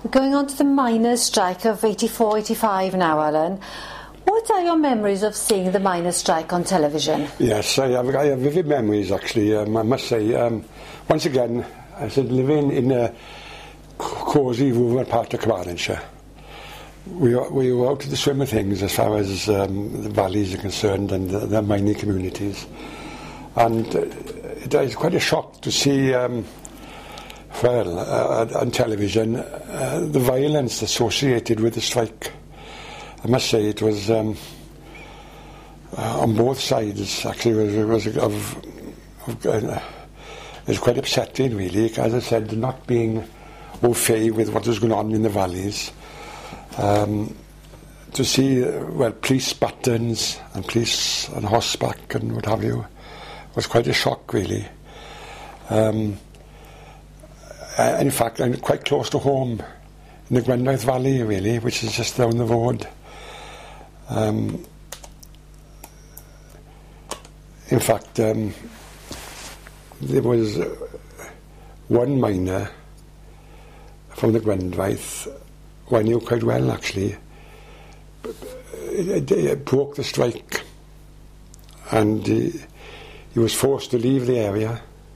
We're going on to the miners' strike of 84, 85 now, Alan. What are your memories of seeing the miners' strike on television? Yes, I have vivid memories, actually. I must say, once again, I said living in a cosy rural part of Carmarthenshire. We were out to the swim of things as far as the valleys are concerned and the mining communities. And it is quite a shock to see, on television, the violence associated with the strike. I must say it was on both sides. Actually, it was quite upsetting, really. As I said, not being au fait with what was going on in the valleys. To see, police buttons and police on horseback and what have you was quite a shock, really. In fact, I'm quite close to home in the Gwendraeth Valley, really, which is just down the road. In fact, there was one miner from the Gwendraeth who I knew quite well, actually. It broke the strike, and he was forced to leave the area.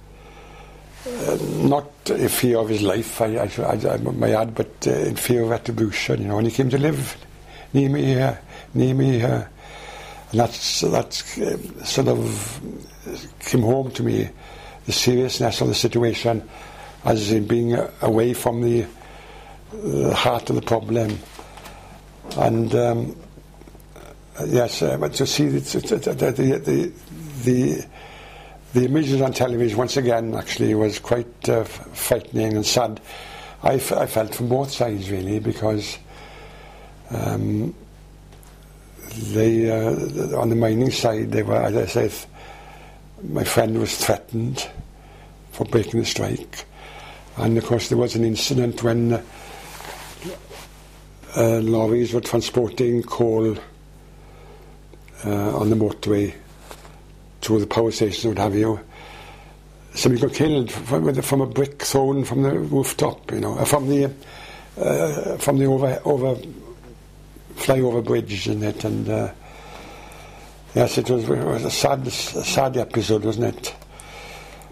Not in fear of his life, I may add, but in fear of retribution. You know, and he came to live near me here, and that's sort of came home to me, the seriousness of the situation, as in being away from the heart of the problem. And yes, but to see the images on television once again actually was quite frightening and sad. I felt from both sides, really, because they on the mining side, they were, as I said, my friend was threatened for breaking the strike, and of course there was an incident when lorries were transporting coal on the motorway to the power station, what have you. Somebody got killed from a brick thrown from the rooftop, you know, from the flyover bridge in it, and yes, it was a sad episode, wasn't it?